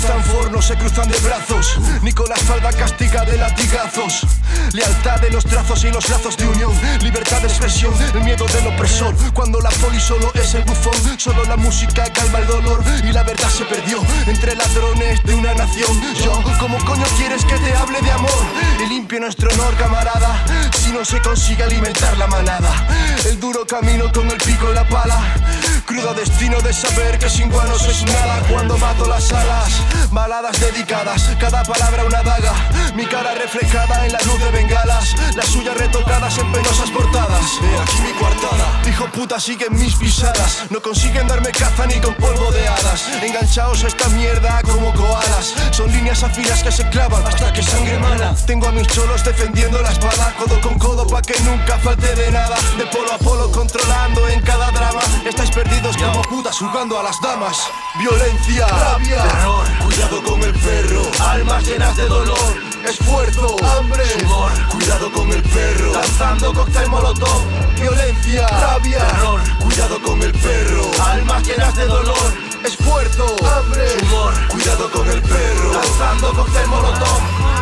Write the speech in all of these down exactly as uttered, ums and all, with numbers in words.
Stanford no se cruzan de brazos, ni con la espalda castiga de latigazos. Lealtad de los trazos y los lazos de unión, libertad de expresión, el miedo del opresor. Cuando la poli solo es el bufón, solo la música calma el dolor y la verdad se perdió entre ladrones de una nación. Yo, ¿cómo coño quieres que te hable de amor y limpie nuestro honor, camarada, si no se consigue alimentar la manada? El duro camino con el pico y la pala, crudo destino de saber que sin guanos es nada. Cuando mato las alas, baladas dedicadas, cada palabra una daga, mi cara reflejada en la luz de bengalas, las suyas retocadas en penosas portadas. He aquí mi coartada, hijo puta siguen mis pisadas, no consiguen darme caza ni con polvo de hadas. Enganchaos a esta mierda como koalas, son líneas afilas que se clavan hasta que sangre mana. Tengo a mis cholos defendiendo la espada, codo con codo pa' que nunca falte de nada. De polo a polo controlando en cada drama, estáis perdidos como putas jugando a las damas. Violencia, rabia, terror, cuidado con el perro, almas llenas de dolor, esfuerzo, hambre, sudor, cuidado con el perro, lanzando cóctel molotov. Violencia, rabia, terror, cuidado con el perro, almas llenas de dolor, esfuerzo, hambre, sudor, cuidado con el perro, lanzando cóctel molotov.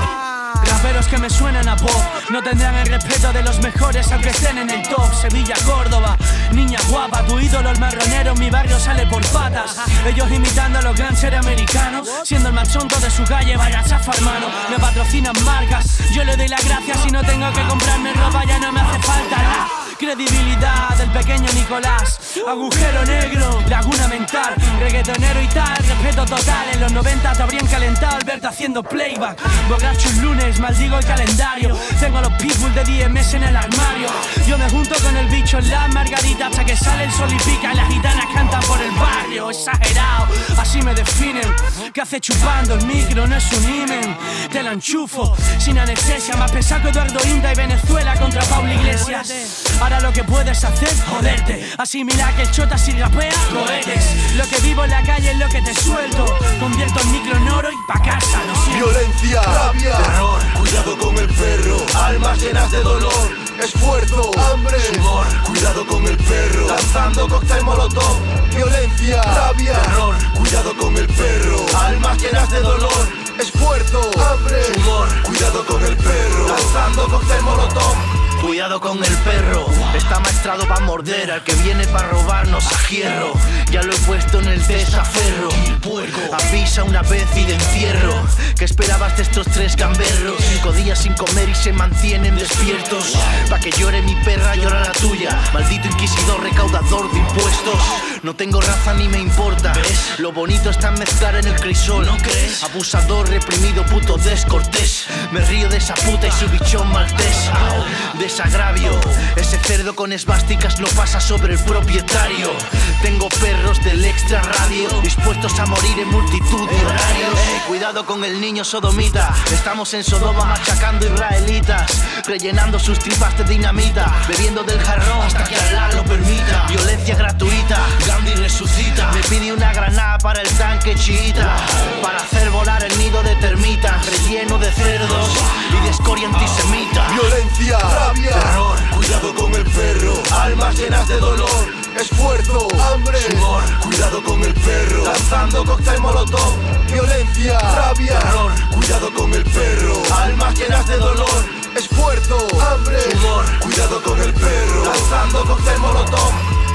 Raperos que me suenan a pop no tendrán el respeto de los mejores aunque estén en el top. Sevilla, Córdoba, niña guapa, tu ídolo el marronero en mi barrio sale por patas. Ellos imitando a los grandes americanos, siendo el más chonto de su calle, vaya chafa hermano. Me patrocinan marcas, yo le doy las gracias si no tengo que comprarme ropa, ya no me hace falta la credibilidad del pequeño Nicolás. Agujero negro, laguna mental, reggaetonero y tal, respeto total. En los noventa te habrían calentado al verte haciendo playback. Borracho un lunes, maldigo el calendario, tengo a los people de D M S en el armario. Yo me junto con el bicho en la margarita hasta que sale el sol y pica y las gitanas cantan por el barrio. Exagerado, así me definen. ¿Qué hace chupando el micro? No es un imen. Te la enchufo, sin anestesia, más pesado que Eduardo Inda y Venezuela contra Pablo Iglesias. Ahora lo que puedes hacer, joderte, asimila que el chota si rapea, cohetes. Lo que vivo en la calle es lo que te suelto, convierto el micro en oro y pa' casa, lo siento. Violencia, rabia, terror, cuidado con el perro, almas llenas de dolor, esfuerzo, hambre, sudor, cuidado con el perro, lanzando cóctel molotov. Violencia, rabia, terror, cuidado con el perro, almas llenas de dolor, esfuerzo, hambre, sudor, cuidado con el perro, lanzando cóctel molotov. Cuidado con el perro, está maestrado pa' morder, al que viene pa' robarnos a hierro. Ya lo he puesto en el testaferro, avisa una vez y de encierro. ¿Qué esperabas de estos tres gamberros? Cinco días sin comer y se mantienen despiertos. Pa' que llore mi perra, llora la tuya. Maldito inquisidor, recaudador de impuestos. No tengo raza ni me importa, ¿ves? Lo bonito está en mezclar en el crisol, ¿no crees? Abusador, reprimido, puto descortés. Me río de esa puta y su bichón maltés. Desagravio, ese cerdo con esvásticas no pasa sobre el propietario. Tengo perros del extra radio, dispuestos a morir en multitud de horarios. Hey, cuidado con el niño sodomita, estamos en Sodoma machacando israelitas, rellenando sus tripas de dinamita, bebiendo del jarrón hasta que Allah lo permita. Violencia gratuita, Gandhi resucita. Me pide una granada para el tanque chiita, para hacer volar el nido de termitas, relleno de cerdos y de escoria antisemita. Violencia, rabia, terror, cuidado con el perro, almas llenas de dolor, esfuerzo, hambre, sudor, cuidado con el perro, lanzando cóctel molotov. Violencia, rabia, terror, cuidado con el perro, almas llenas de dolor, esfuerzo, hambre, sudor, cuidado con el perro, lanzando cóctel molotov.